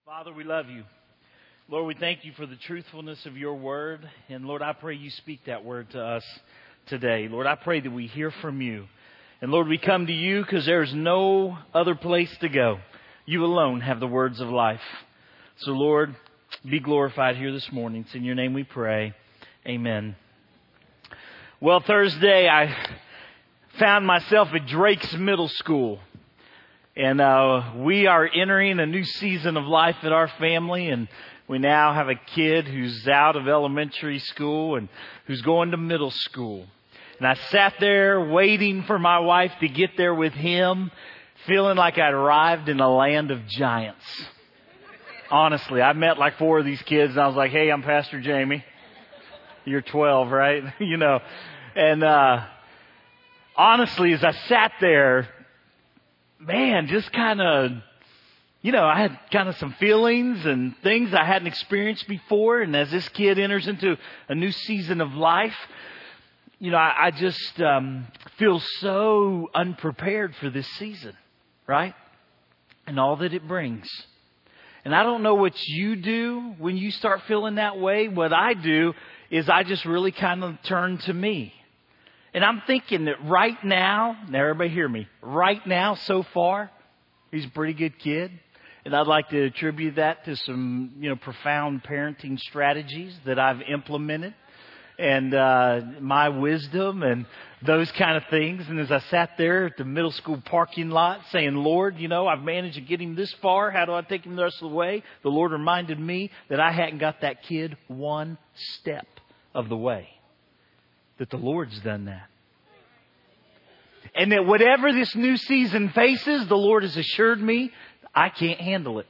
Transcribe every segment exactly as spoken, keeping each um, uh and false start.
Father, we love you. Lord, we thank you for the truthfulness of your word. And Lord, I pray you speak that word to us today. Lord, I pray that we hear from you. And Lord, we come to you because there's no other place to go. You alone have the words of life. So Lord, be glorified here this morning. It's in your name we pray. Amen. Well, Thursday I found myself at Drake's Middle School. And uh, we are entering a new season of life at our family. And we now have a kid who's out of elementary school and who's going to middle school. And I sat there waiting for my wife to get there with him, feeling like I'd arrived in a land of giants. Honestly, I met like four of these kids and I was like, hey, I'm Pastor Jamie. You're twelve, right? you know, and uh, honestly, as I sat there, man, just kind of, you know, I had kind of some feelings and things I hadn't experienced before. And as this kid enters into a new season of life, you know, I, I just um, feel so unprepared for this season, right? And all that it brings. And I don't know what you do when you start feeling that way. What I do is I just really kind of turn to me. And I'm thinking that right now, now everybody hear me, right now so far, he's a pretty good kid. And I'd like to attribute that to some, you know, profound parenting strategies that I've implemented. And uh, my wisdom and those kind of things. And as I sat there at the middle school parking lot saying, Lord, you know, I've managed to get him this far. How do I take him the rest of the way? The Lord reminded me that I hadn't got that kid one step of the way. That the Lord's done that. And that whatever this new season faces, the Lord has assured me I can't handle it.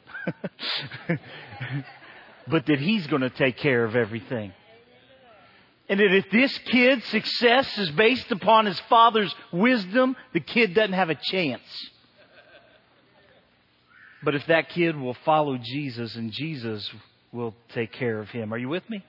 But that He's going to take care of everything. And that if this kid's success is based upon his father's wisdom, the kid doesn't have a chance. But if that kid will follow Jesus, and Jesus will take care of him. Are you with me?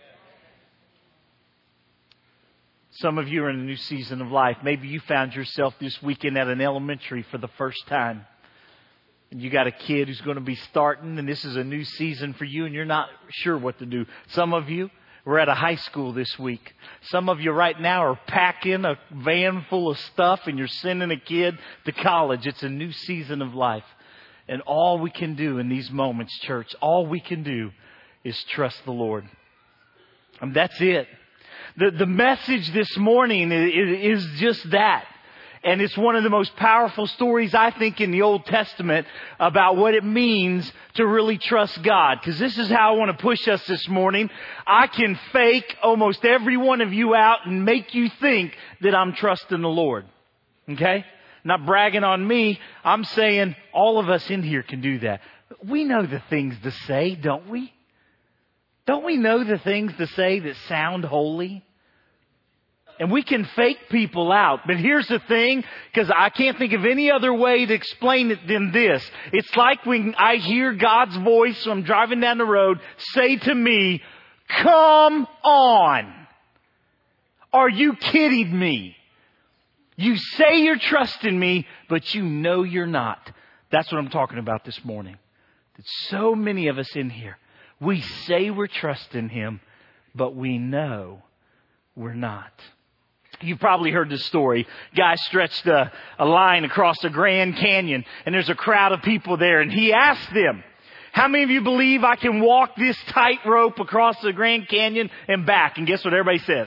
Some of you are in a new season of life. Maybe you found yourself this weekend at an elementary for the first time. And you got a kid who's going to be starting, and this is a new season for you, and you're not sure what to do. Some of you were at a high school this week. Some of you right now are packing a van full of stuff, and you're sending a kid to college. It's a new season of life. And all we can do in these moments, church, all we can do is trust the Lord. And that's it. The, the message this morning is, is just that. And it's one of the most powerful stories, I think, in the Old Testament about what it means to really trust God. Because this is how I want to push us this morning. I can fake almost every one of you out and make you think that I'm trusting the Lord. Okay? Not bragging on me. I'm saying all of us in here can do that. We know the things to say, don't we? Don't we know the things to say that sound holy? And we can fake people out. But here's the thing, because I can't think of any other way to explain it than this. It's like when I hear God's voice when I'm driving down the road say to me, come on. Are you kidding me? You say you're trusting me, but you know you're not. That's what I'm talking about this morning. That so many of us in here, we say we're trusting Him, but we know we're not. You've probably heard this story. Guy stretched a, a line across the Grand Canyon, and there's a crowd of people there, and he asked them, how many of you believe I can walk this tightrope across the Grand Canyon and back? And guess what everybody says?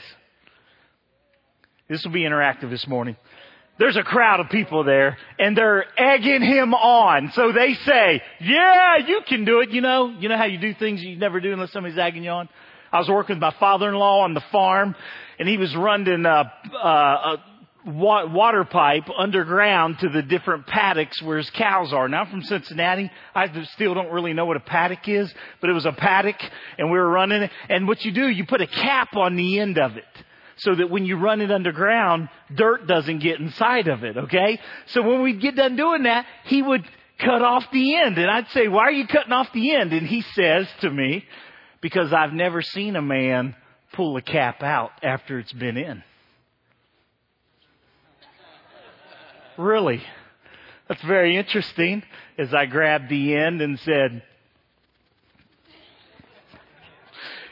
This will be interactive this morning. There's a crowd of people there, and they're egging him on. So they say, yeah, you can do it. You know, you know how you do things you never do unless somebody's egging you on? I was working with my father-in-law on the farm, and he was running a, a, a water pipe underground to the different paddocks where his cows are. Now, I'm from Cincinnati. I still don't really know what a paddock is, but it was a paddock, and we were running it. And what you do, you put a cap on the end of it, so that when you run it underground, dirt doesn't get inside of it, okay? So when we'd get done doing that, he would cut off the end. And I'd say, why are you cutting off the end? And he says to me, because I've never seen a man pull a cap out after it's been in. Really? That's very interesting. As I grabbed the end and said,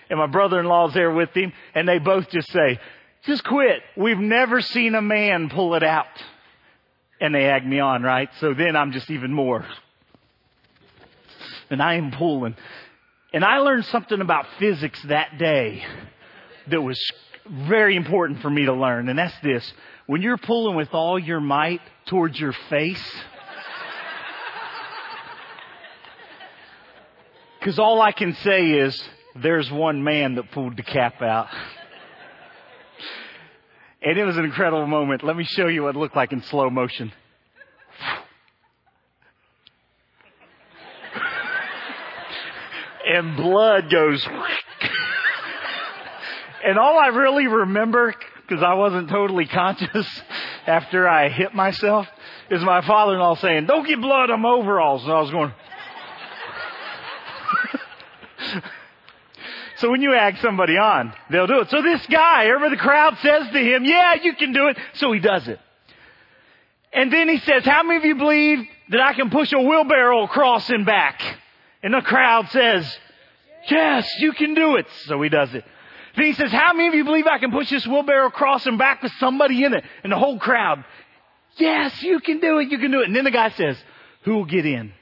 And my brother-in-law's there with him, and they both just say, just quit. We've never seen a man pull it out. And they egg me on, right? So then I'm just even more. And I am pulling. And I learned something about physics that day that was very important for me to learn. And that's this. When you're pulling with all your might towards your face, because all I can say is, there's one man that pulled the cap out. And it was an incredible moment. Let me show you what it looked like in slow motion. And blood goes. And all I really remember, because I wasn't totally conscious after I hit myself, is my father-in-law saying, don't get blood on my overalls. And I was going... So when you ag somebody on, they'll do it. So this guy, everybody in the crowd says to him, yeah, you can do it. So he does it. And then he says, how many of you believe that I can push a wheelbarrow across and back? And the crowd says, yes, you can do it. So he does it. Then he says, how many of you believe I can push this wheelbarrow across and back with somebody in it? And the whole crowd, yes, you can do it, you can do it. And then the guy says, who will get in?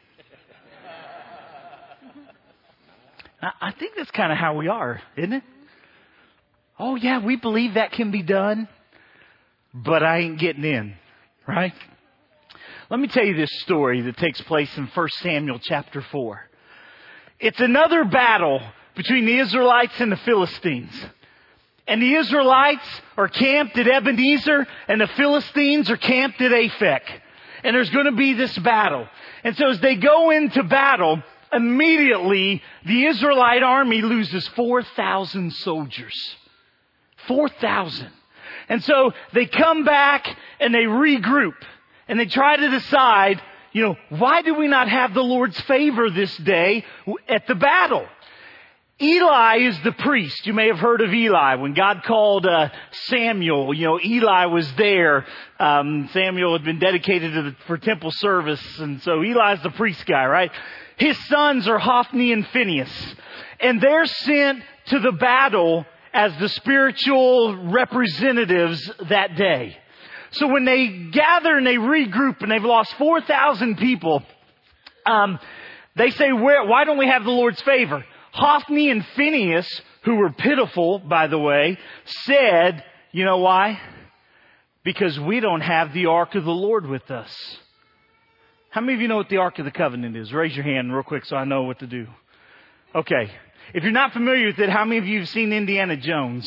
I think that's kind of how we are, isn't it? Oh, yeah, we believe that can be done, but I ain't getting in, right? Let me tell you this story that takes place in First Samuel chapter four. It's another battle between the Israelites and the Philistines. And the Israelites are camped at Ebenezer, and the Philistines are camped at Aphek. And there's going to be this battle. And so as they go into battle, immediately, the Israelite army loses four thousand soldiers. four thousand. And so they come back and they regroup. And they try to decide, you know, why do we not have the Lord's favor this day at the battle? Eli is the priest. You may have heard of Eli. When God called uh, Samuel, you know, Eli was there. Um, Samuel had been dedicated to the, for temple service. And so Eli's the priest guy, right? His sons are Hophni and Phinehas. And they're sent to the battle as the spiritual representatives that day. So when they gather and they regroup and they've lost four thousand people, um, they say, Where, why don't we have the Lord's favor? Hophni and Phinehas, who were pitiful, by the way, said, you know why? Because we don't have the Ark of the Lord with us. How many of you know what the Ark of the Covenant is? Raise your hand real quick so I know what to do. Okay. If you're not familiar with it, how many of you have seen Indiana Jones?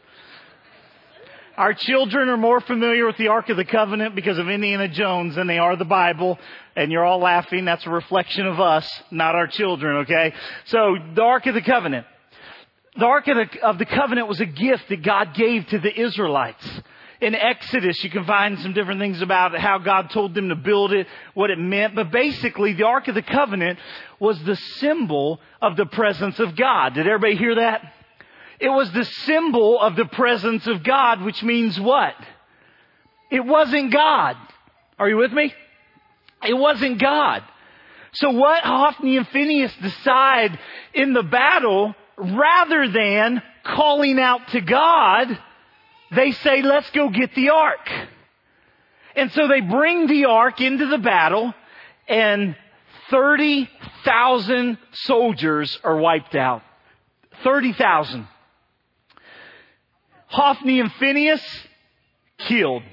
Our children are more familiar with the Ark of the Covenant because of Indiana Jones than they are the Bible. And you're all laughing. That's a reflection of us, not our children, okay? So, the Ark of the Covenant. The Ark of the, of the Covenant was a gift that God gave to the Israelites. In Exodus, you can find some different things about how God told them to build it, what it meant. But basically, the Ark of the Covenant was the symbol of the presence of God. Did everybody hear that? It was the symbol of the presence of God, which means what? It wasn't God. Are you with me? It wasn't God. So what Hophni and Phinehas decide in the battle, rather than calling out to God, they say, let's go get the ark. And so they bring the ark into the battle, and thirty thousand soldiers are wiped out. thirty thousand. Hophni and Phinehas killed.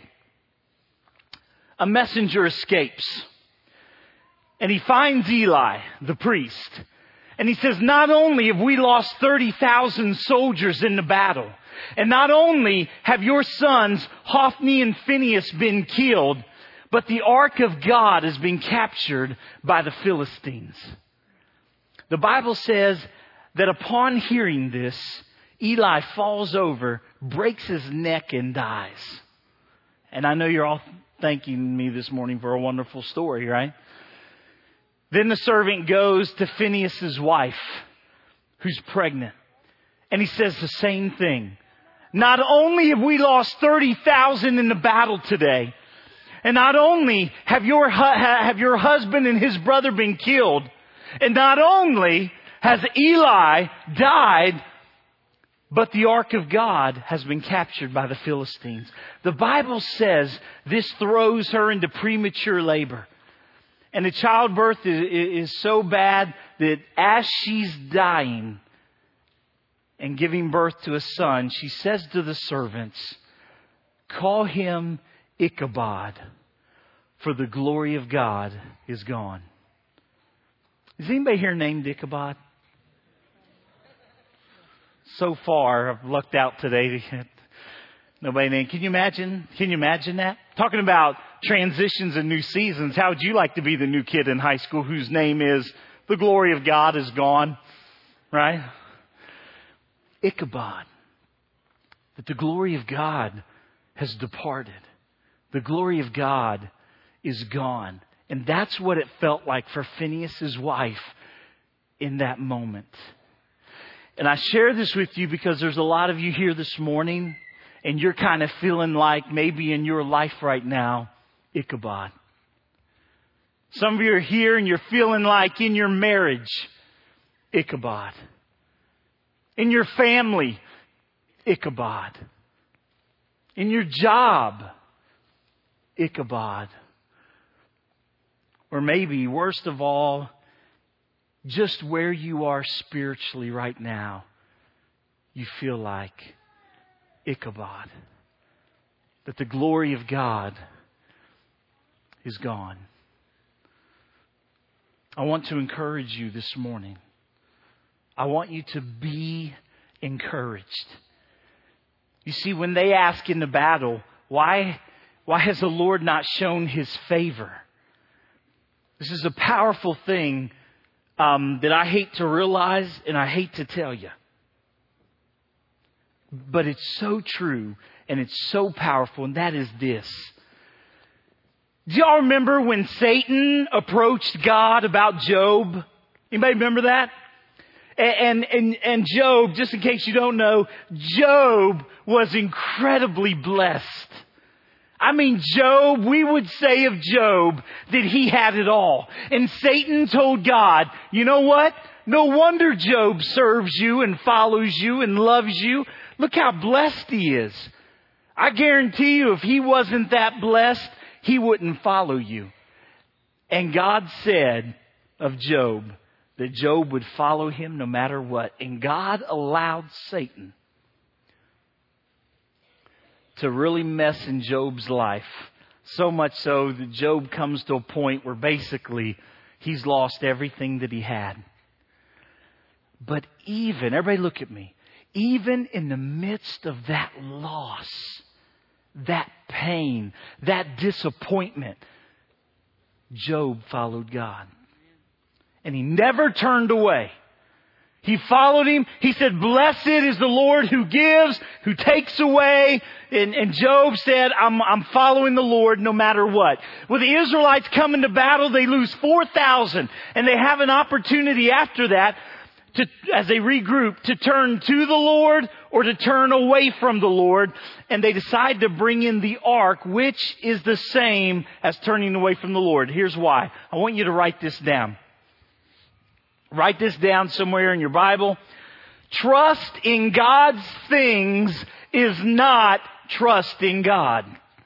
A messenger escapes. And he finds Eli, the priest. And he says, not only have we lost thirty thousand soldiers in the battle, and not only have your sons, Hophni and Phinehas, been killed, but the ark of God has been captured by the Philistines. The Bible says that upon hearing this, Eli falls over, breaks his neck, and dies. And I know you're all thanking me this morning for a wonderful story, right? Then the servant goes to Phinehas' wife, who's pregnant. And he says the same thing. Not only have we lost thirty thousand in the battle today, and not only have your, have your husband and his brother been killed, and not only has Eli died, But the ark of God has been captured by the Philistines. The Bible says this throws her into premature labor. And the childbirth is, is so bad that as she's dying and giving birth to a son, she says to the servants, "Call him Ichabod, for the glory of God is gone." Is anybody here named Ichabod? So far, I've lucked out today. Nobody named. Can you imagine? Can you imagine that? Talking about transitions and new seasons. How would you like to be the new kid in high school whose name is "The glory of God is gone"? Right? Ichabod. That the glory of God has departed. The glory of God is gone. And that's what it felt like for Phinehas' wife in that moment. And I share this with you because there's a lot of you here this morning and you're kind of feeling like maybe in your life right now, Ichabod. Some of you are here and you're feeling like in your marriage, Ichabod. In your family, Ichabod. In your job, Ichabod. Or maybe, worst of all, just where you are spiritually right now, you feel like Ichabod. That the glory of God is gone. I want to encourage you this morning. I want you to be encouraged. You see, when they ask in the battle, why, why has the Lord not shown His favor? This is a powerful thing um, that I hate to realize and I hate to tell you. But it's so true and it's so powerful, and that is this. Do y'all remember when Satan approached God about Job? Anybody remember that? And, and, and Job, just in case you don't know, Job was incredibly blessed. I mean, Job, we would say of Job that he had it all. And Satan told God, you know what? No wonder Job serves you and follows you and loves you. Look how blessed he is. I guarantee you, if he wasn't that blessed, he wouldn't follow you. And God said of Job that Job would follow him no matter what. And God allowed Satan to really mess in Job's life. So much so that Job comes to a point where basically he's lost everything that he had. But even, everybody look at me, even in the midst of that loss, that pain, that disappointment, Job followed God. And he never turned away. He followed him. He said, blessed is the Lord who gives, who takes away. And, and Job said, I'm, I'm following the Lord no matter what. When the Israelites come into battle, they lose four thousand. And they have an opportunity after that, to, as they regroup, to turn to the Lord or to turn away from the Lord. And they decide to bring in the ark, which is the same as turning away from the Lord. Here's why. I want you to write this down. Write this down somewhere in your Bible. Trust in God's things is not trusting God.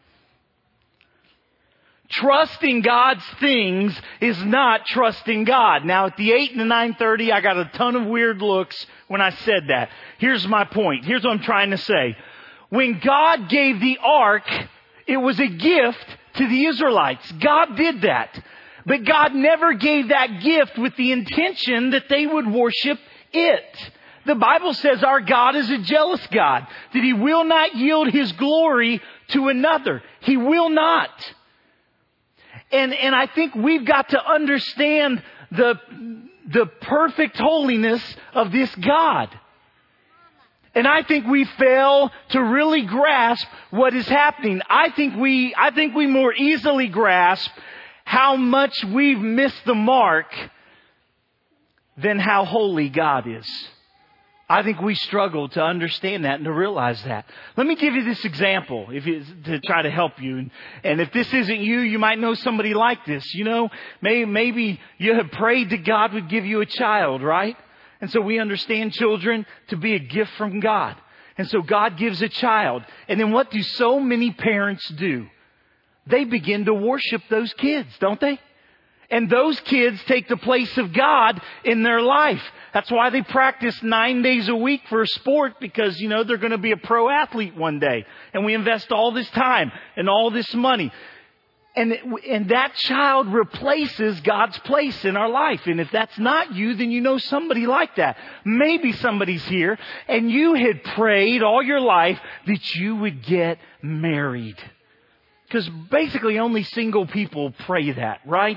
Trusting God's things is not trusting God. Now at the eight and the nine thirty, I got a ton of weird looks when I said that. Here's my point. Here's what I'm trying to say. When God gave the ark, it was a gift to the Israelites. God did that. But God never gave that gift with the intention that they would worship it. The Bible says our God is a jealous God, that He will not yield His glory to another. He will not. And, and I think we've got to understand the, the perfect holiness of this God. And I think we fail to really grasp what is happening. I think we, I think we more easily grasp how much we've missed the mark than how holy God is. I think we struggle to understand that and to realize that. Let me give you this example if you, to try to help you. And, and if this isn't you, you might know somebody like this. You know, maybe, maybe you have prayed that God would give you a child, right? And so we understand children to be a gift from God. And so God gives a child. And then what do so many parents do? They begin to worship those kids, don't they? And those kids take the place of God in their life. That's why they practice nine days a week for a sport, because, you know, they're going to be a pro athlete one day. And we invest all this time and all this money. And, and that child replaces God's place in our life. And if that's not you, then you know somebody like that. Maybe somebody's here and you had prayed all your life that you would get married. Because basically only single people pray that, right?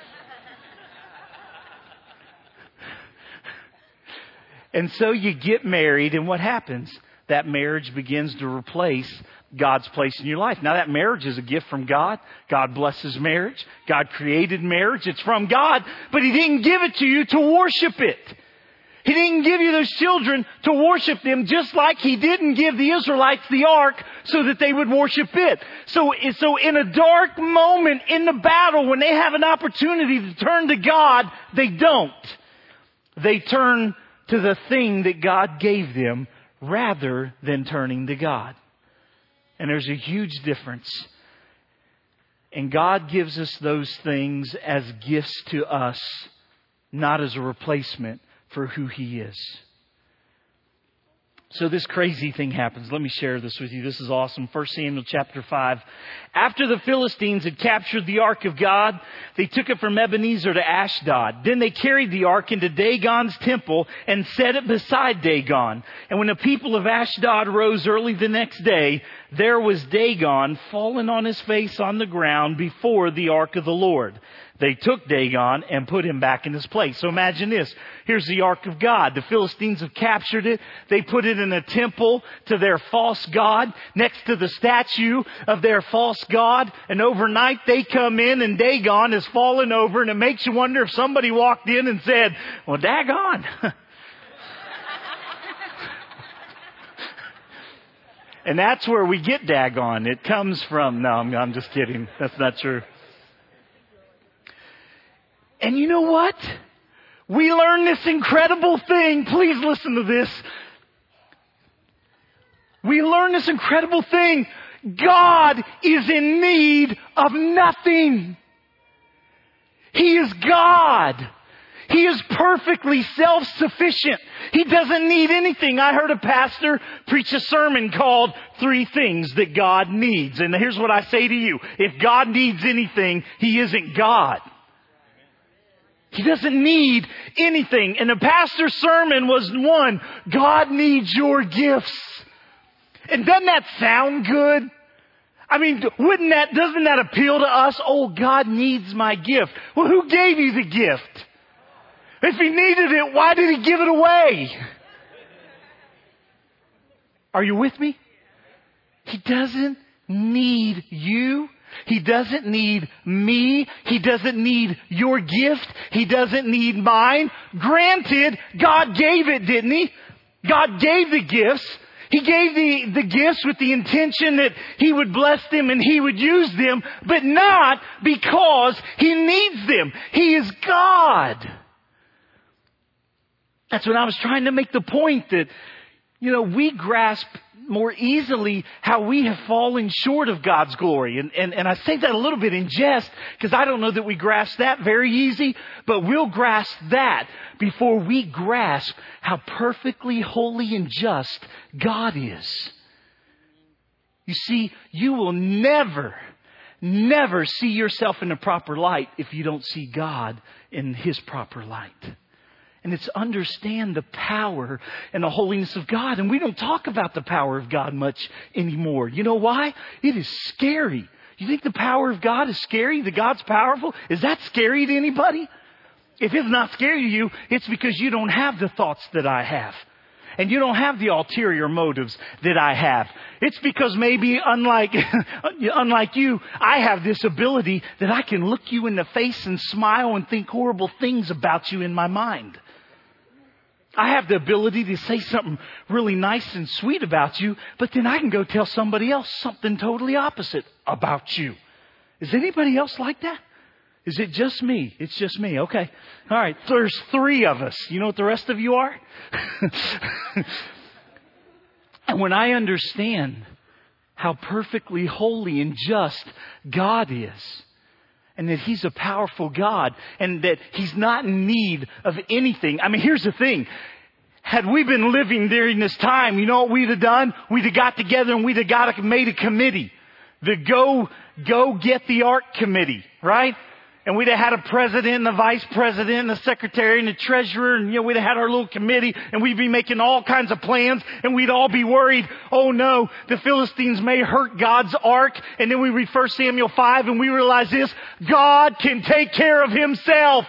And so you get married, and what happens? That marriage begins to replace God's place in your life. Now, that marriage is a gift from God. God blesses marriage. God created marriage. It's from God, but He didn't give it to you to worship it. He didn't give you those children to worship them, just like He didn't give the Israelites the ark so that they would worship it. So, so in a dark moment in the battle, when they have an opportunity to turn to God, they don't. They turn to the thing that God gave them rather than turning to God. And there's a huge difference. And God gives us those things as gifts to us, not as a replacement for who He is. So this crazy thing happens. Let me share this with you. This is awesome. First Samuel chapter five. After the Philistines had captured the ark of God, they took it from Ebenezer to Ashdod. Then they carried the ark into Dagon's temple and set it beside Dagon. And when the people of Ashdod rose early the next day, there was Dagon fallen on his face on the ground before the ark of the Lord. They took Dagon and put him back in his place. So imagine this. Here's the ark of God. The Philistines have captured it. They put it in a temple to their false god, next to the statue of their false god. And overnight they come in and Dagon is fallen over, and it makes you wonder if somebody walked in and said, well, daggone. And that's where we get Dagon. It comes from, no, I'm, I'm just kidding. That's not true. And you know what? We learn this incredible thing. Please listen to this. We learn this incredible thing. God is in need of nothing. He is God. He is perfectly self-sufficient. He doesn't need anything. I heard a pastor preach a sermon called Three Things That God Needs. And here's what I say to you. If God needs anything, He isn't God. He doesn't need anything. And the pastor's sermon was one, God needs your gifts. And doesn't that sound good? I mean, wouldn't that, doesn't that appeal to us? Oh, God needs my gift. Well, who gave you the gift? If He needed it, why did He give it away? Are you with me? He doesn't need you. He doesn't need me. He doesn't need your gift. He doesn't need mine. Granted, God gave it, didn't He? God gave the gifts. He gave the, the gifts with the intention that He would bless them and He would use them, but not because He needs them. He is God. That's when I was trying to make the point that, you know, we grasp more easily how we have fallen short of God's glory. And, and, and I say that a little bit in jest, because I don't know that we grasp that very easy, but we'll grasp that before we grasp how perfectly holy and just God is. You see, you will never, never see yourself in the proper light if you don't see God in His proper light. And it's understand the power and the holiness of God. And we don't talk about the power of God much anymore. You know why? It is scary. You think the power of God is scary? That God's powerful? Is that scary to anybody? If it's not scary to you, it's because you don't have the thoughts that I have. And you don't have the ulterior motives that I have. It's because maybe unlike, unlike you, I have this ability that I can look you in the face and smile and think horrible things about you in my mind. I have the ability to say something really nice and sweet about you, but then I can go tell somebody else something totally opposite about you. Is anybody else like that? Is it just me? It's just me. Okay. All right. There's three of us. You know what the rest of you are? And when I understand how perfectly holy and just God is, and that He's a powerful God, and that He's not in need of anything. I mean, here's the thing. Had we been living during this time, you know what we'd have done? We'd have got together and we'd have got a, made a committee. The go, go get the Ark committee, right? And we'd have had a president and a vice president and a secretary and a treasurer, and, you know, we'd have had our little committee, and we'd be making all kinds of plans, and we'd all be worried, oh no, the Philistines may hurt God's Ark. And then we read First Samuel five and we realize this: God can take care of Himself.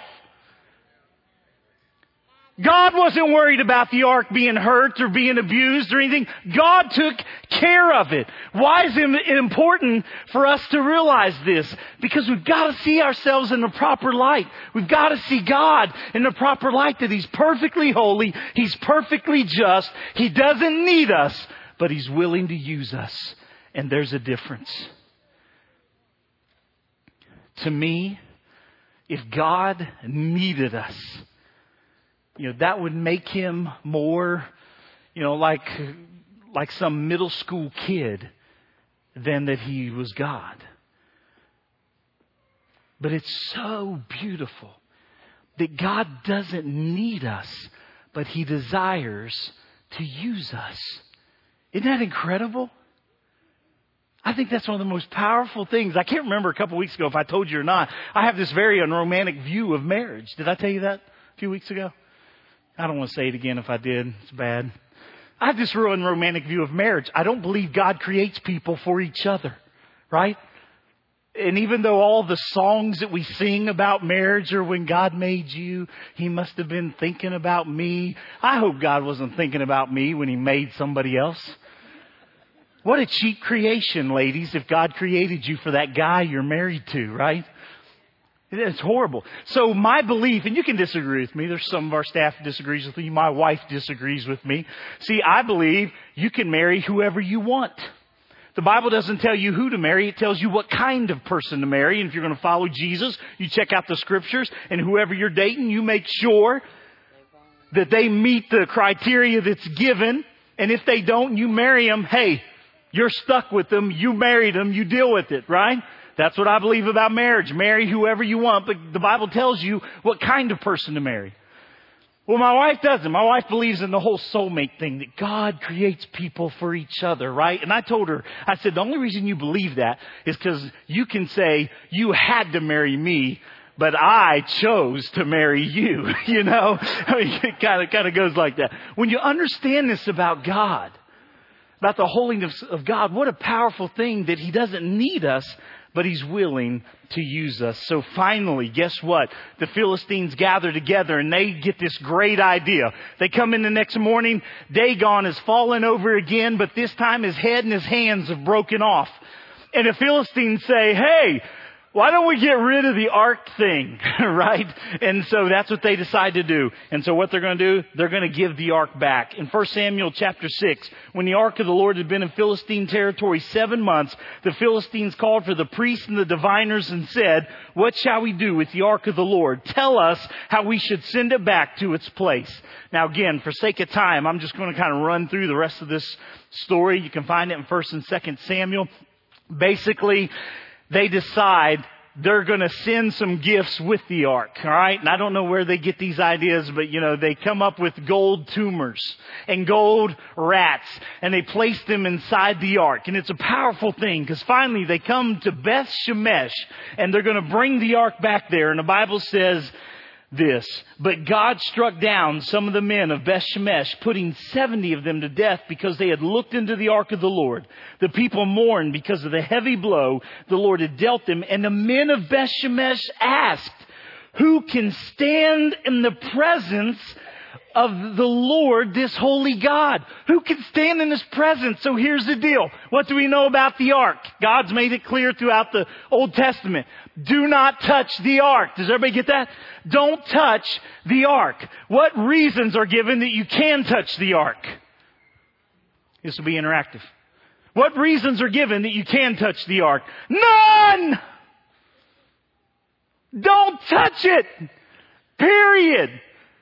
God wasn't worried about the ark being hurt or being abused or anything. God took care of it. Why is it important for us to realize this? Because we've got to see ourselves in the proper light. We've got to see God in the proper light, that He's perfectly holy. He's perfectly just. He doesn't need us, but He's willing to use us. And there's a difference. To me, if God needed us, you know, that would make Him more, you know, like, like some middle school kid than that He was God. But it's so beautiful that God doesn't need us, but He desires to use us. Isn't that incredible? I think that's one of the most powerful things. I can't remember a couple weeks ago if I told you or not. I have this very unromantic view of marriage. Did I tell you that a few weeks ago? I don't want to say it again if I did. It's bad. I have this real unromantic view of marriage. I don't believe God creates people for each other, right? And even though all the songs that we sing about marriage are when God made you, He must have been thinking about me. I hope God wasn't thinking about me when He made somebody else. What a cheap creation, ladies, if God created you for that guy you're married to, right? It's horrible. So my belief, and you can disagree with me. There's some of our staff who disagrees with me. My wife disagrees with me. See, I believe you can marry whoever you want. The Bible doesn't tell you who to marry. It tells you what kind of person to marry. And if you're going to follow Jesus, you check out the Scriptures. And whoever you're dating, you make sure that they meet the criteria that's given. And if they don't, you marry them. Hey, you're stuck with them. You married them. You deal with it, right? That's what I believe about marriage. Marry whoever you want, but the Bible tells you what kind of person to marry. Well, my wife doesn't. My wife believes in the whole soulmate thing, that God creates people for each other, right? And I told her, I said, the only reason you believe that is because you can say, you had to marry me, but I chose to marry you. You know, I mean, it kind of, kind of goes like that. When you understand this about God, about the holiness of God, what a powerful thing that He doesn't need us, but He's willing to use us. So finally, guess what? The Philistines gather together and they get this great idea. They come in the next morning. Dagon has fallen over again, but this time his head and his hands have broken off. And the Philistines say, hey, why don't we get rid of the ark thing, right? And so that's what they decide to do. And so what they're going to do, they're going to give the ark back. In First Samuel chapter six, when the ark of the Lord had been in Philistine territory seven months, the Philistines called for the priests and the diviners and said, what shall we do with the ark of the Lord? Tell us how we should send it back to its place. Now again, for sake of time, I'm just going to kind of run through the rest of this story. You can find it in First and Second Samuel. Basically, they decide they're going to send some gifts with the ark, all right? And I don't know where they get these ideas, but, you know, they come up with gold tumors and gold rats, and they place them inside the ark. And it's a powerful thing, because finally they come to Beth Shemesh, and they're going to bring the ark back there. And the Bible says this, but God struck down some of the men of Beth Shemesh, putting seventy of them to death because they had looked into the ark of the Lord. The people mourned because of the heavy blow the Lord had dealt them. And the men of Beth Shemesh asked, who can stand in the presence of the Lord, this holy God? Who can stand in His presence? So here's the deal. What do we know about the ark? God's made it clear throughout the Old Testament. Do not touch the ark. Does everybody get that? Don't touch the ark. What reasons are given that you can touch the ark? This will be interactive. What reasons are given that you can touch the ark? None! Don't touch it. Period.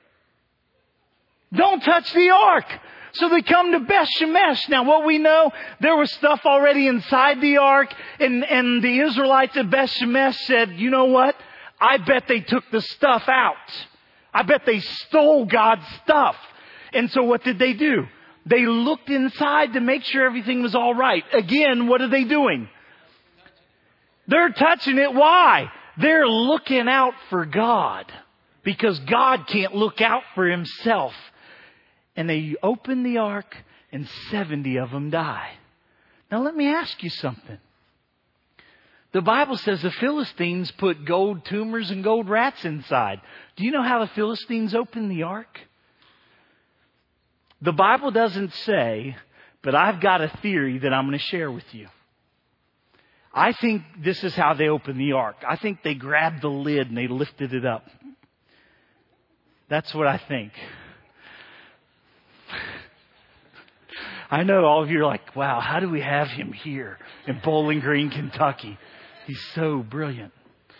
Don't touch the ark. So they come to Beth Shemesh. Now what we know, there was stuff already inside the ark, and, and the Israelites at Beth Shemesh said, you know what? I bet they took the stuff out. I bet they stole God's stuff. And so what did they do? They looked inside to make sure everything was all right. Again, what are they doing? They're touching it. Why? They're looking out for God. Because God can't look out for himself. And they open the ark and seventy of them die. Now let me ask you something. The Bible says the Philistines put gold tumors and gold rats inside. Do you know how the Philistines opened the ark? The Bible doesn't say, but I've got a theory that I'm going to share with you. I think this is how they opened the ark. I think they grabbed the lid and they lifted it up. That's what I think. I know all of you are like, wow, how do we have him here in Bowling Green, Kentucky? He's so brilliant.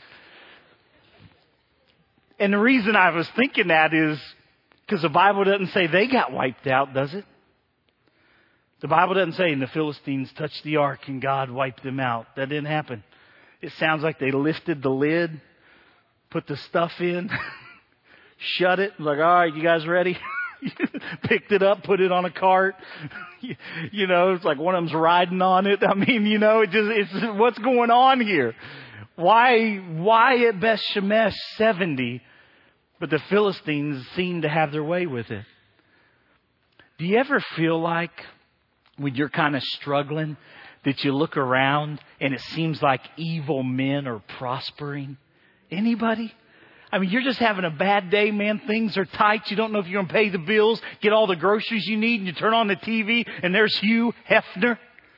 And the reason I was thinking that is because the Bible doesn't say they got wiped out, does it? The Bible doesn't say, and the Philistines touched the ark and God wiped them out. That didn't happen. It sounds like they lifted the lid, put the stuff in, shut it, like, all right, you guys ready? Picked it up, put it on a cart. You know, it's like one of them's riding on it. I mean, you know, it just, it's what's going on here. Why, why at Beth Shemesh seventy, but the Philistines seem to have their way with it? Do you ever feel like when you're kind of struggling that you look around and it seems like evil men are prospering? Anybody? I mean, you're just having a bad day, man. Things are tight. You don't know if you're going to pay the bills, get all the groceries you need, and you turn on the T V, and there's Hugh Hefner.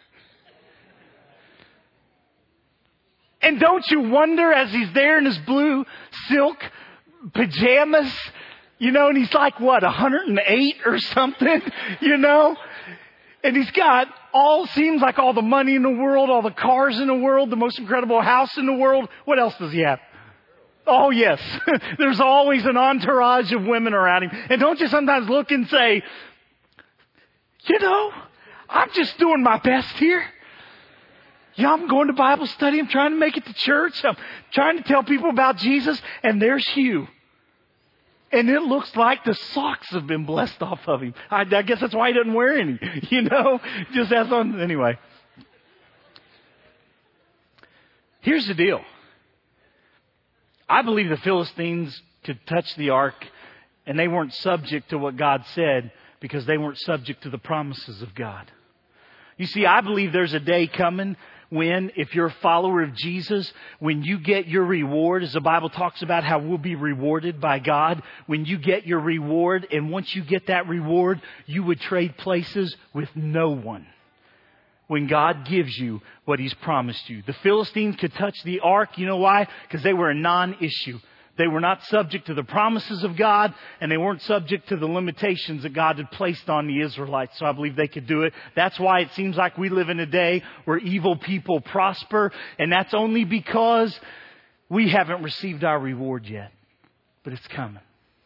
And don't you wonder as he's there in his blue silk pajamas, you know, and he's like, what, one hundred eight or something, you know? And he's got all, seems like all the money in the world, all the cars in the world, the most incredible house in the world. What else does he have? Oh, yes. There's always an entourage of women around him. And don't you sometimes look and say, you know, I'm just doing my best here. Yeah, I'm going to Bible study. I'm trying to make it to church. I'm trying to tell people about Jesus. And there's Hugh. And it looks like the socks have been blessed off of him. I, I guess that's why he doesn't wear any. You know, just has on. Anyway. Here's the deal. I believe the Philistines could touch the ark and they weren't subject to what God said because they weren't subject to the promises of God. You see, I believe there's a day coming when, if you're a follower of Jesus, when you get your reward, as the Bible talks about how we'll be rewarded by God, when you get your reward, and once you get that reward, you would trade places with no one. When God gives you what He's promised you. The Philistines could touch the ark. You know why? Because they were a non-issue. They were not subject to the promises of God, and they weren't subject to the limitations that God had placed on the Israelites. So I believe they could do it. That's why it seems like we live in a day where evil people prosper, and that's only because we haven't received our reward yet. But it's coming.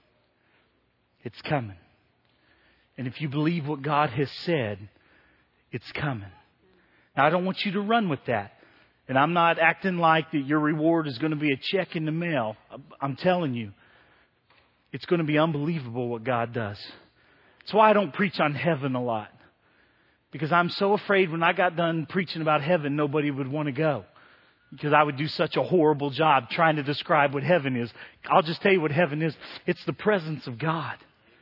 It's coming. And if you believe what God has said, it's coming. Now, I don't want you to run with that. And I'm not acting like that your reward is going to be a check in the mail. I'm telling you, it's going to be unbelievable what God does. That's why I don't preach on heaven a lot. Because I'm so afraid when I got done preaching about heaven, nobody would want to go. Because I would do such a horrible job trying to describe what heaven is. I'll just tell you what heaven is. It's the presence of God.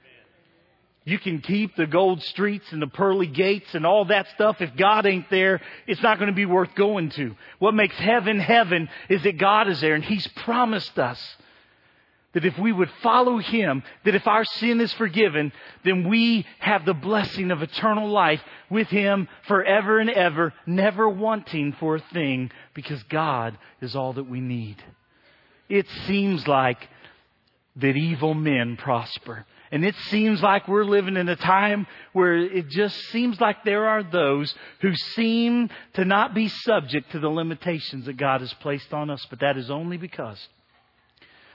You can keep the gold streets and the pearly gates and all that stuff. If God ain't there, it's not going to be worth going to. What makes heaven heaven is that God is there, and He's promised us that if we would follow Him, that if our sin is forgiven, then we have the blessing of eternal life with Him forever and ever, never wanting for a thing, because God is all that we need. It seems like that evil men prosper. And it seems like we're living in a time where it just seems like there are those who seem to not be subject to the limitations that God has placed on us. But that is only because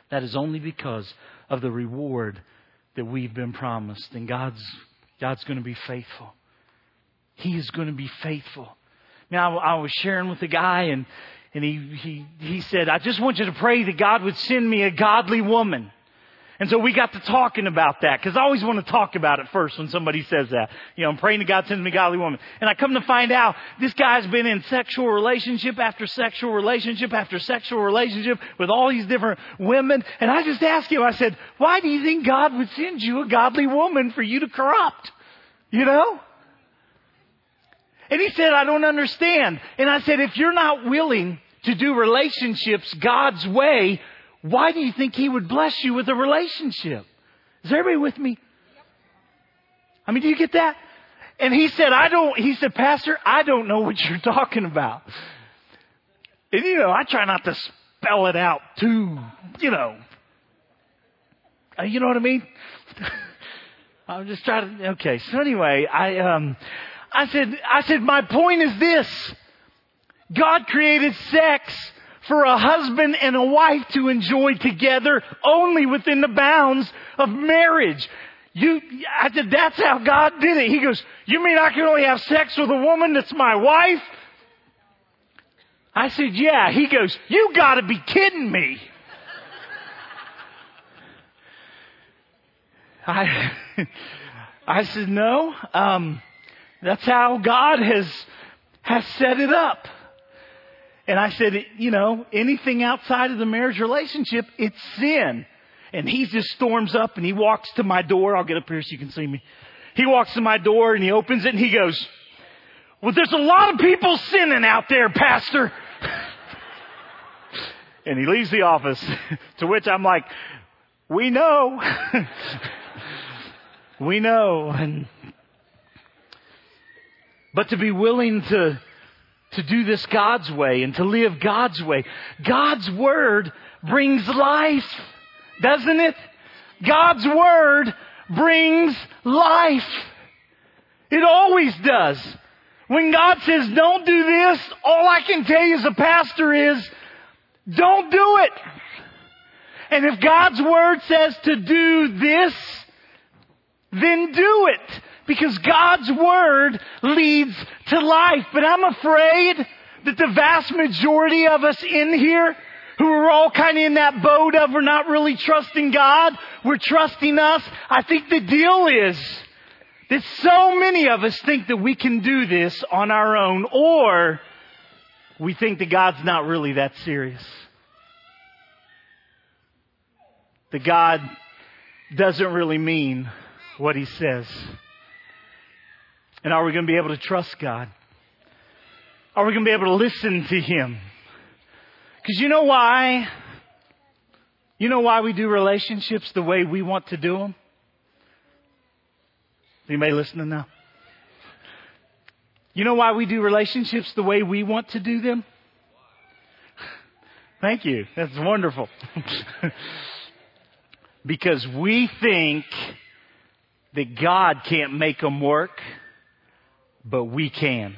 That is only because of the reward that we've been promised. And God's, God's going to be faithful. He is going to be faithful. Now, I was sharing with a guy and, and he, he, he said, I just want you to pray that God would send me a godly woman. And so we got to talking about that, because I always want to talk about it first when somebody says that. You know, I'm praying to God sends me a godly woman. And I come to find out this guy's been in sexual relationship after sexual relationship after sexual relationship with all these different women. And I just asked him, I said, why do you think God would send you a godly woman for you to corrupt? You know? And he said, I don't understand. And I said, if you're not willing to do relationships God's way, why do you think He would bless you with a relationship? Is everybody with me? I mean, do you get that? And he said, I don't, he said, Pastor, I don't know what you're talking about. And you know, I try not to spell it out too, you know, uh, you know what I mean? I'm just trying to, okay. So anyway, I, um, I said, I said, my point is this. God created sex for a husband and a wife to enjoy together only within the bounds of marriage. You, I said, that's how God did it. He goes, you mean I can only have sex with a woman that's my wife? I said, yeah. He goes, you gotta be kidding me. I, I said, no, um, that's how God has, has set it up. And I said, you know, anything outside of the marriage relationship, it's sin. And he just storms up and he walks to my door. I'll get up here so you can see me. He walks to my door and he opens it and he goes, well, there's a lot of people sinning out there, Pastor. And he leaves the office, to which I'm like, we know. We know. And, but to be willing to To do this God's way and to live God's way. God's Word brings life, doesn't it? God's Word brings life. It always does. When God says, don't do this, all I can tell you as a pastor is, don't do it. And if God's Word says to do this, then do it. Because God's Word leads to life. But I'm afraid that the vast majority of us in here, who are all kind of in that boat of we're not really trusting God, we're trusting us. I think the deal is that so many of us think that we can do this on our own, or we think that God's not really that serious. That God doesn't really mean what He says. And are we going to be able to trust God? Are we going to be able to listen to Him? Because you know why? You know why we do relationships the way we want to do them? Anybody listening now? You know why we do relationships the way we want to do them? Thank you. That's wonderful. Because we think that God can't make them work, but we can.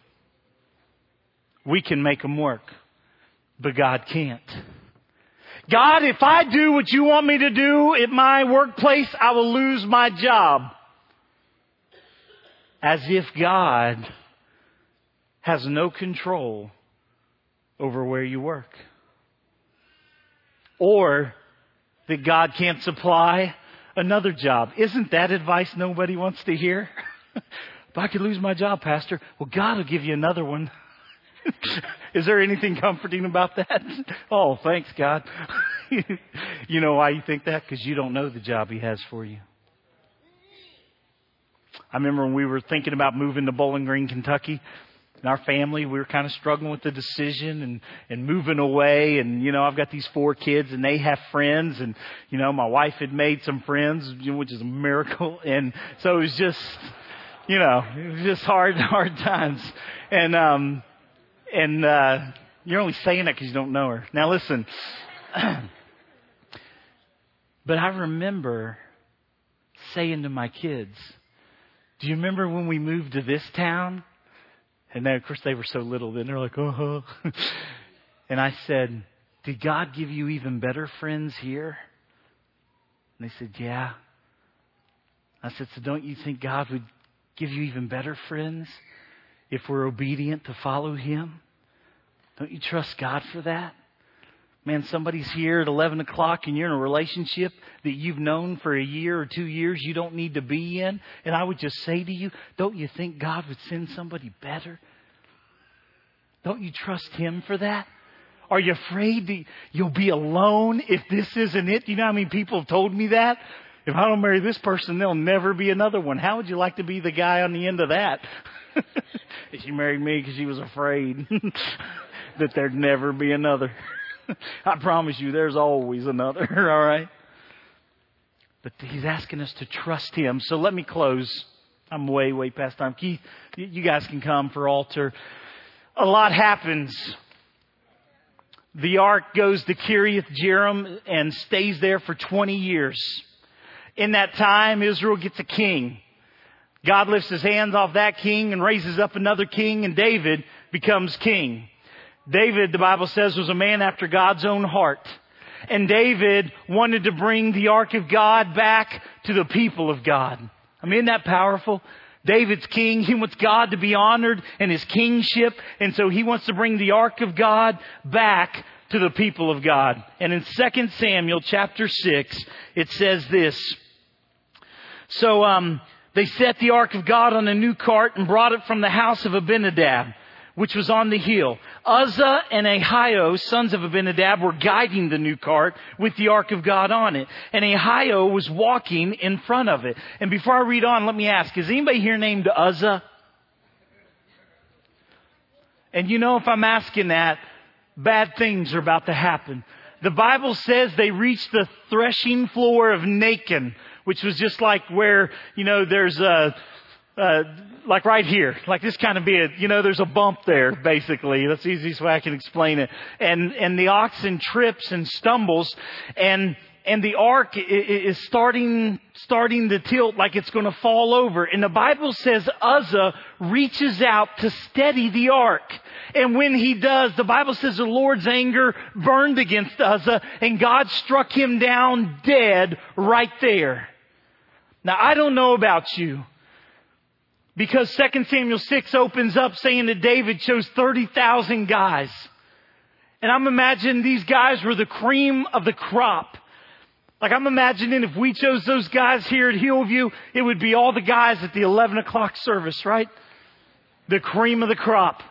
We can make them work, but God can't. God, if I do what you want me to do at my workplace, I will lose my job. As if God has no control over where you work. Or that God can't supply another job. Isn't that advice nobody wants to hear? If I could lose my job, Pastor, well, God will give you another one. Is there anything comforting about that? Oh, thanks, God. You know why you think that? Because you don't know the job He has for you. I remember when we were thinking about moving to Bowling Green, Kentucky, in our family, we were kind of struggling with the decision and, and moving away. And, you know, I've got these four kids and they have friends. And, you know, my wife had made some friends, which is a miracle. And so it was just, you know, it was just hard, hard times. And, um, and, uh, you're only saying that because you don't know her. Now listen, but I remember saying to my kids, do you remember when we moved to this town? And then, of course, they were so little then. They're like, oh. And I said, did God give you even better friends here? And they said, yeah. I said, so don't you think God would give you even better friends if we're obedient to follow Him? Don't you trust God for that? Man, somebody's here at eleven o'clock and you're in a relationship that you've known for a year or two years you don't need to be in. And I would just say to you, don't you think God would send somebody better? Don't you trust Him for that? Are you afraid that you'll be alone if this isn't it? You know how many people have told me that? If I don't marry this person, there'll never be another one. How would you like to be the guy on the end of that? She married me because she was afraid that there'd never be another. I promise you, there's always another, all right? But He's asking us to trust Him. So let me close. I'm way, way past time. Keith, you guys can come for altar. A lot happens. The ark goes to Kiriath Jearim and stays there for twenty years. In that time, Israel gets a king. God lifts His hands off that king and raises up another king, and David becomes king. David, the Bible says, was a man after God's own heart. And David wanted to bring the ark of God back to the people of God. I mean, isn't that powerful? David's king. He wants God to be honored in His kingship. And so he wants to bring the ark of God back to the people of God. And in Second Samuel chapter six, it says this. So um, they set the ark of God on a new cart and brought it from the house of Abinadab, which was on the hill. Uzzah and Ahio, sons of Abinadab, were guiding the new cart with the ark of God on it. And Ahio was walking in front of it. And before I read on, let me ask, is anybody here named Uzzah? And you know, if I'm asking that, bad things are about to happen. The Bible says they reached the threshing floor of Nacon, which was just like where, you know, there's a... Uh, like right here, like this kind of be a, you know, there's a bump there, basically. That's the easiest way I can explain it. And, and the oxen trips and stumbles, and, and the ark is starting, starting to tilt like it's going to fall over. And the Bible says Uzzah reaches out to steady the ark. And when he does, the Bible says the Lord's anger burned against Uzzah, and God struck him down dead right there. Now, I don't know about you, because Second Samuel six opens up saying that David chose thirty thousand guys. And I'm imagining these guys were the cream of the crop. Like I'm imagining if we chose those guys here at Hillview, it would be all the guys at the eleven o'clock service, right? The cream of the crop.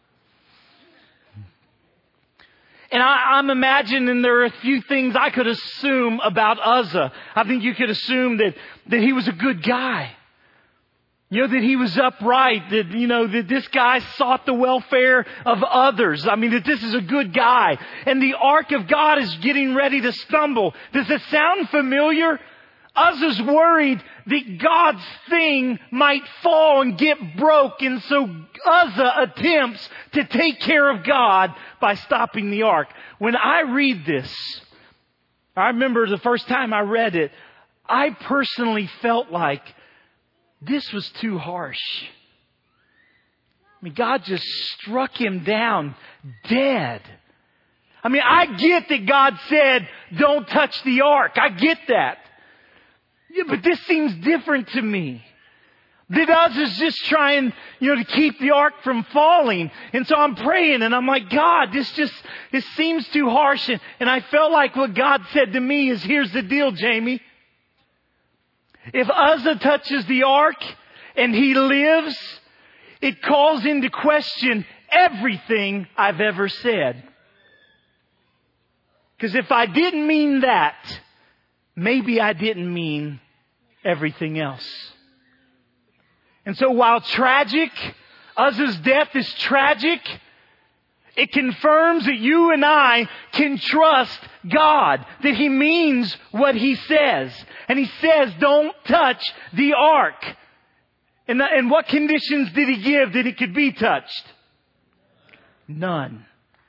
And I, I'm imagining there are a few things I could assume about Uzzah. I think you could assume that, that he was a good guy. You know, that he was upright, that, you know, that this guy sought the welfare of others. I mean, that this is a good guy. And the ark of God is getting ready to stumble. Does it sound familiar? Uzzah's worried that God's thing might fall and get broke. And so Uzzah attempts to take care of God by stopping the ark. When I read this, I remember the first time I read it, I personally felt like this was too harsh. I mean, God just struck him down dead. I mean, I get that God said, don't touch the ark. I get that. Yeah, but this seems different to me. That Uzzah's just trying, you know, to keep the ark from falling. And so I'm praying and I'm like, God, this just, this seems too harsh. And, and I felt like what God said to me is, here's the deal, Jamie. If Uzzah touches the ark and he lives, it calls into question everything I've ever said. Because if I didn't mean that, maybe I didn't mean everything else. And so while tragic, Uzzah's death is tragic, it confirms that you and I can trust God, that He means what He says. And He says, don't touch the ark. And, the, and what conditions did He give that it could be touched? None.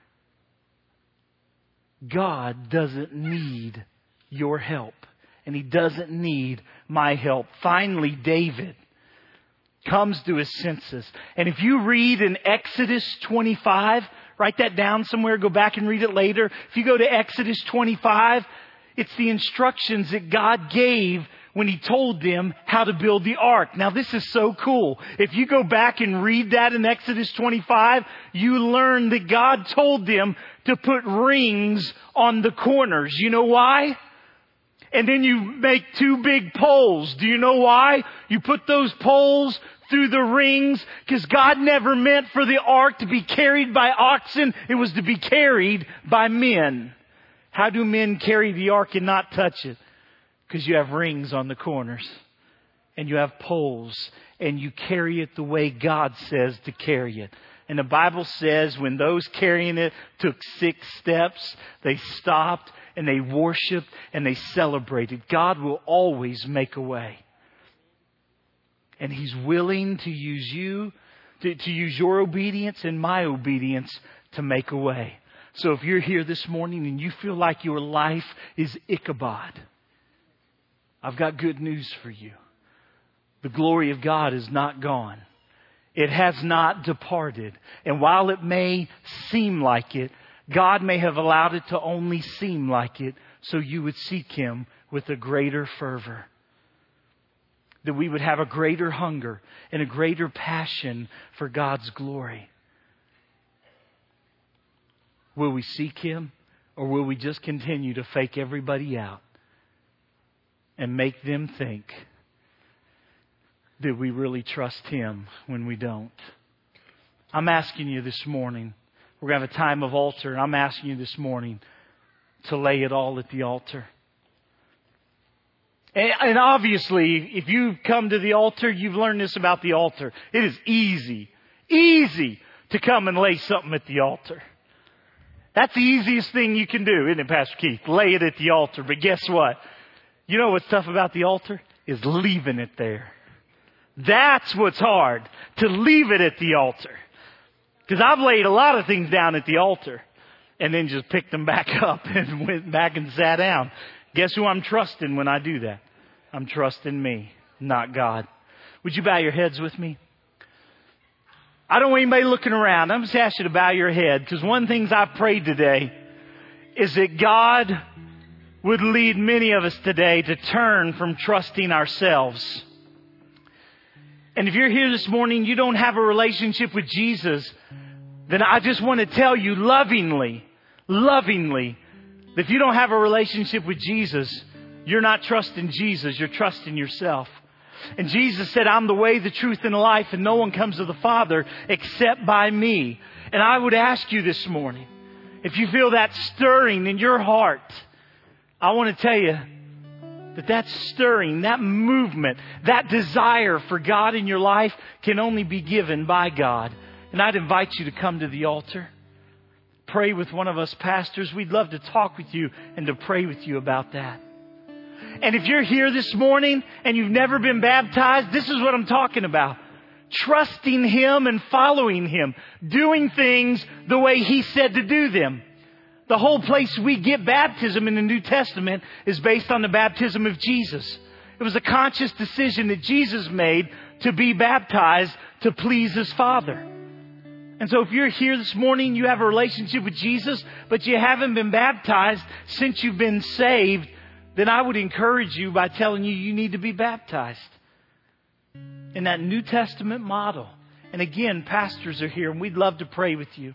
God doesn't need your help. And He doesn't need my help. Finally, David comes to his senses. And if you read in Exodus twenty-five, Write that down somewhere. Go back and read it later. If you go to Exodus twenty-five, it's the instructions that God gave when He told them how to build the ark. Now this is so cool. If you go back and read that in Exodus twenty-five, you learn that God told them to put rings on the corners. You know why? And then you make two big poles. Do you know why? You put those poles through the rings because God never meant for the ark to be carried by oxen. It was to be carried by men. How do men carry the ark and not touch it? Because you have rings on the corners and you have poles and you carry it the way God says to carry it. And the Bible says when those carrying it took six steps, they stopped and they worshiped and they celebrated. God will always make a way. And He's willing to use you, to, to use your obedience and my obedience to make a way. So if you're here this morning and you feel like your life is Ichabod, I've got good news for you. The glory of God is not gone. It has not departed. And while it may seem like it, God may have allowed it to only seem like it so you would seek Him with a greater fervor. That we would have a greater hunger and a greater passion for God's glory. Will we seek Him or will we just continue to fake everybody out and make them think that we really trust Him when we don't? I'm asking you this morning, we're going to have a time of altar, and I'm asking you this morning to lay it all at the altar. And, and obviously, if you've come to the altar, you've learned this about the altar. It is easy, easy to come and lay something at the altar. That's the easiest thing you can do, isn't it, Pastor Keith? Lay it at the altar. But guess what? You know what's tough about the altar? Is leaving it there. That's what's hard, to leave it at the altar. Because I've laid a lot of things down at the altar and then just picked them back up and went back and sat down. Guess who I'm trusting when I do that? I'm trusting me, not God. Would you bow your heads with me? I don't want anybody looking around. I'm just asking you to bow your head, because one of the things I've prayed today is that God would lead many of us today to turn from trusting ourselves. And if you're here this morning, you don't have a relationship with Jesus, then I just want to tell you lovingly, lovingly, that if you don't have a relationship with Jesus, you're not trusting Jesus, you're trusting yourself. And Jesus said, I'm the way, the truth, and the life, and no one comes to the Father except by me. And I would ask you this morning, if you feel that stirring in your heart, I want to tell you that that stirring, that movement, that desire for God in your life can only be given by God. And I'd invite you to come to the altar. Pray with one of us pastors. We'd love to talk with you and to pray with you about that. And if you're here this morning and you've never been baptized, this is what I'm talking about. Trusting Him and following Him. Doing things the way He said to do them. The whole place we get baptism in the New Testament is based on the baptism of Jesus. It was a conscious decision that Jesus made to be baptized to please His Father. And so if you're here this morning, you have a relationship with Jesus, but you haven't been baptized since you've been saved, then I would encourage you by telling you you need to be baptized in that New Testament model. And again, pastors are here and we'd love to pray with you.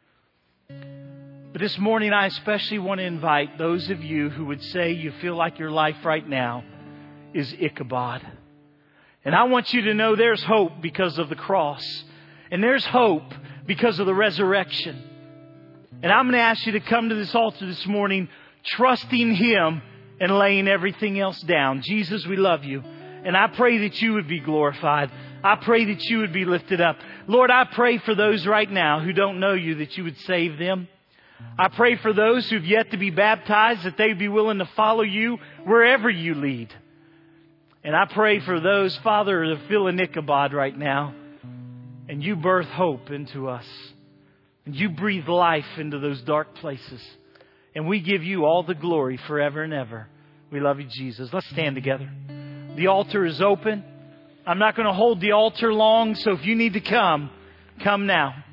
But this morning, I especially want to invite those of you who would say you feel like your life right now is Ichabod. And I want you to know there's hope because of the cross. And there's hope because of the resurrection. And I'm going to ask you to come to this altar this morning, trusting Him and laying everything else down. Jesus, we love you. And I pray that you would be glorified. I pray that you would be lifted up. Lord, I pray for those right now who don't know you, that you would save them. I pray for those who've yet to be baptized, that they'd be willing to follow you wherever you lead. And I pray for those, Father, that are feeling Ichabod right now. And you birth hope into us. And you breathe life into those dark places. And we give you all the glory forever and ever. We love you, Jesus. Let's stand together. The altar is open. I'm not going to hold the altar long, so if you need to come, come now.